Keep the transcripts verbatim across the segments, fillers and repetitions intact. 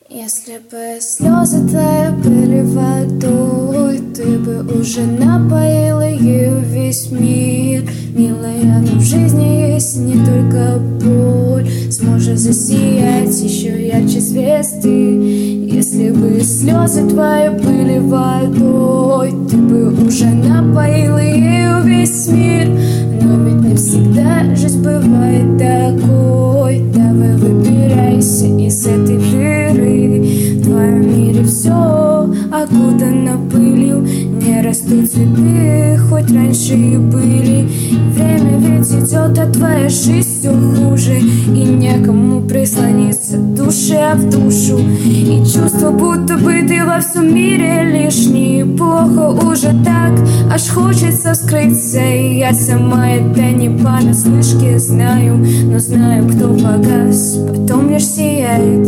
Если бы слезы твои были водой, ты бы уже напоила ею весь мир. Милая, но в жизни есть не только боль. Сможешь засиять еще ярче звезды. Если бы слезы твои были водой, ты бы уже напоила ею весь мир. Но ведь не всегда жизнь бывает такой. Давай выбирайся из этой дыры. В твоем мире все окутано пылью. Не растут цветы, хоть раньше и были. Время ведь идет, а твоя жизнь все хуже. И некому прислониться душе в душу. И чувство, будто бы ты во всем мире лишний. Плохо уже так, аж хочется скрыться. И я сама это не понаслышке знаю. Но знаю, кто погас, потом лишь сияет.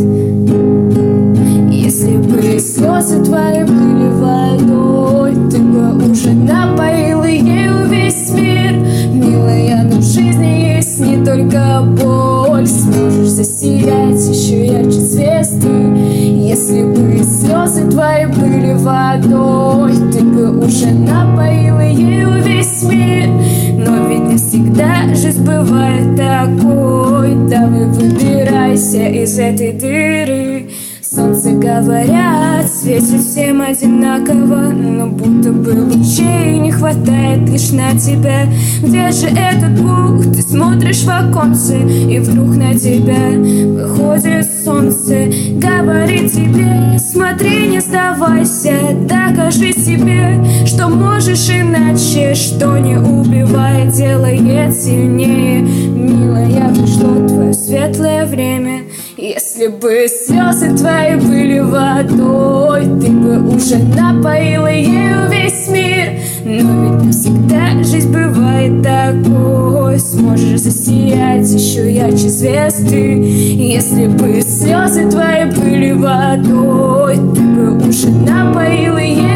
Если бы слезы твои были водой, ты бы уже напоила ею весь мир. Милая, но в жизни есть не только боль. Сможешь засиять еще ярче звезды. Если бы слезы твои были водой, ты бы уже напоила ею весь мир. Но ведь не всегда жизнь бывает такой. Давай выбирайся из этой дыры. Солнце, говорят, светит всем одинаково, но будто бы лучей не хватает лишь на тебя. Где же этот Бог? Ты смотришь в оконце, и вдруг на тебя выходит солнце. Говорит тебе: смотри, не сдавайся, докажи себе, что можешь иначе, что не убивает, делает сильнее. Милая, пришло твое светлое время. Если бы слезы твои были водой, ты бы уже напоила ею весь мир. Но ведь не всегда жизнь бывает такой. Сможешь засиять еще ярче звезды. Если бы слезы твои были водой, ты бы уже напоила ею